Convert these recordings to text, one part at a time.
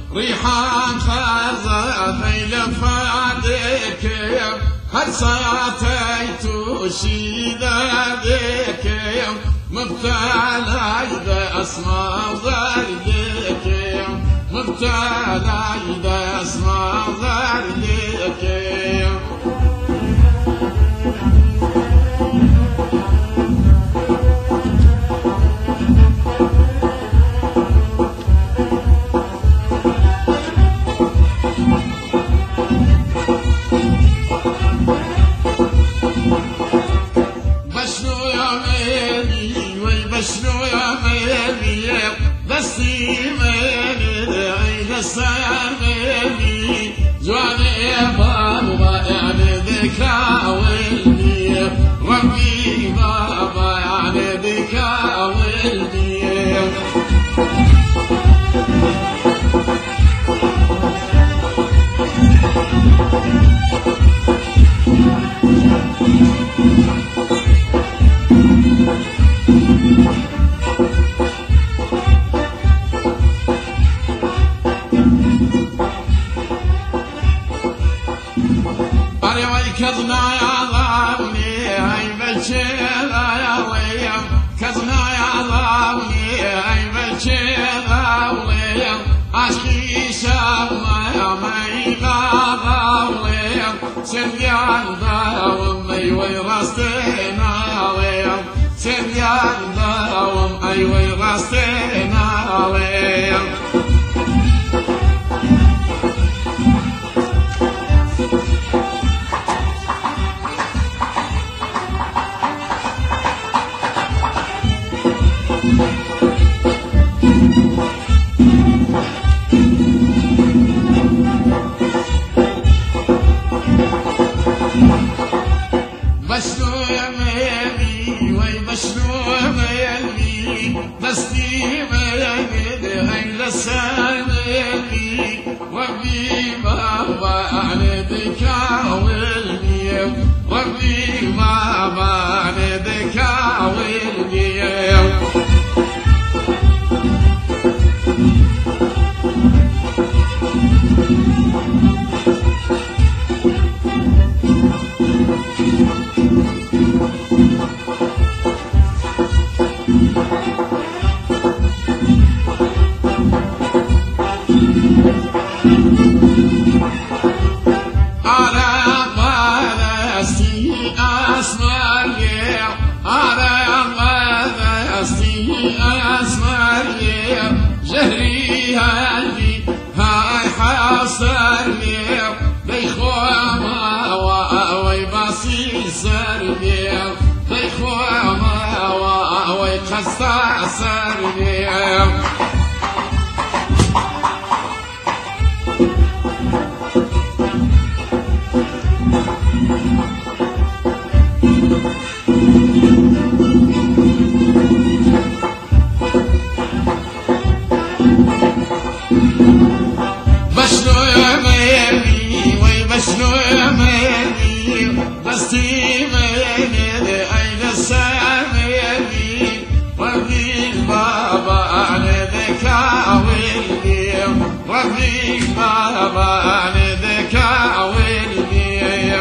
ريحان خزفي لفادك هرساتيت شيدادك مبتلى إذا أسمع ذلك مبتلى إذا أسمع ذلك سامي جواني بابا يعني ذكا ولدي ربي بابا يعني ذكا ولدي كذنا يا ضامني هاي بشيرة يا ويم كذنا يا ضامني هاي بشيرة ويم عشقي شاما يا ميغا ويم سنديان داوم أيوي راستينا ويم سنديان داوم أيوي راستينا ويم ربي بابا على ذكا ولدي ربي بابا على ذكا ولدي جهري هاي حاصر لي بيخوما واوي باسي سر لي بيخوما واوي قصا سر لي ربي بابا على ذكا ولدي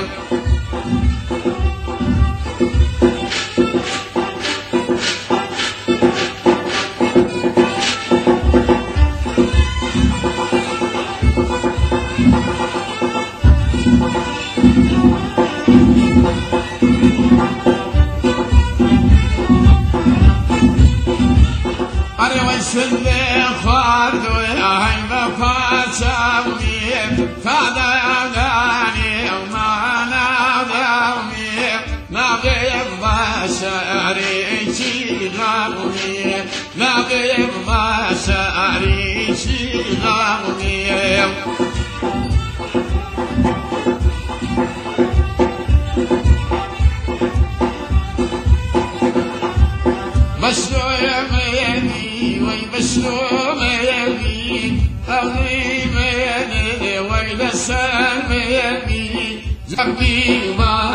أنا ويسلي خاردو يا هاي بفاتشامي فادا غاني وما ناظرني نغيب بشعري شغالني نغيب بشعري شغالني بشرو يا ميلي وي بشرو ميلي أغني ميلي وي لسان ميلي جنبي